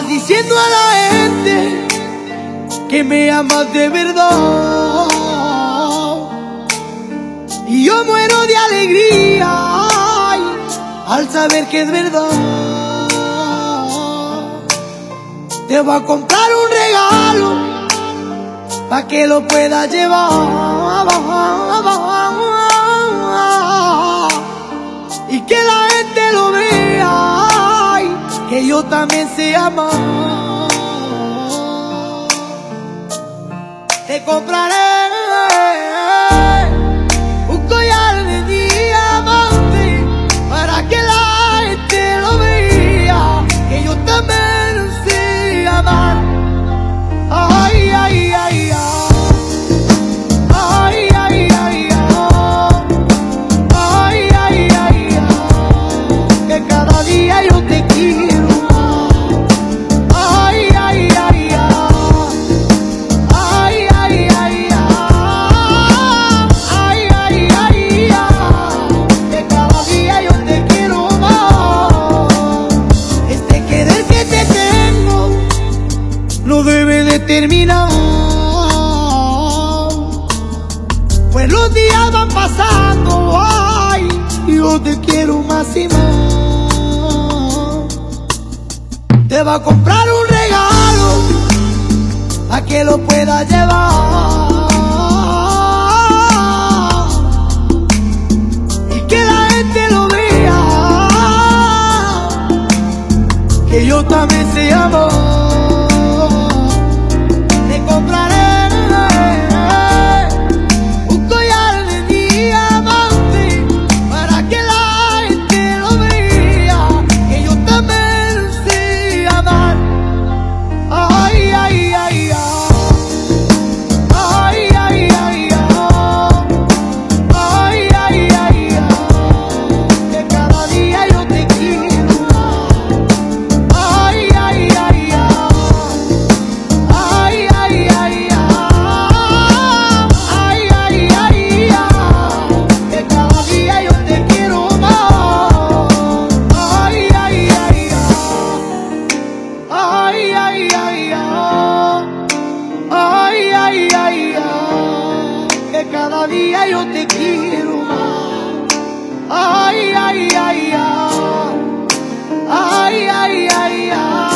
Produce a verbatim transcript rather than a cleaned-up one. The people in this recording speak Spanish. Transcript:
Vas diciendo a la gente que me amas de verdad, y yo muero de alegría, ay, al saber que es verdad. Te voy a comprar un regalo pa' que lo puedas llevar, y que la gente lo vea, ay, que yo también sé amar. Te compraré un collar de diamante para que la gente lo vea, que yo también sé amar. Ay, ay, ay, ay. Ay, ay, ay, ay. Ay, ay, ay, ay. Que cada día yo te quiero. Ay, ay, ay, ay. Ay, ay, ay, ay. Ay, ay, ay, ay. Que cada día yo te quiero más. Este querer que te tengo no debe de terminar, pues los días van pasando, ay, y yo te quiero más y más. Te va a comprar un regalo a que lo puedas llevar, y que la gente lo vea, que yo también sé amar. Te compraré un collar de diamante para que la gente lo vea, que yo también sé amar. Ay, ay, ay, ay. Ay, ay, ay, ay. Ay, ay, ay, ay. Que cada día yo te quiero. Ay, ay, ay, ay. Ay, ay, ay, ay. Ay, ay, ay, ay. Que cada día yo te quiero más. Ay, ay, ay, ay. Ay, ay, ay, ay. Ay, ay, ay, ay. Que cada día yo te quiero más. Ay, ay, ay, ay. Ay, ay, ay, ay.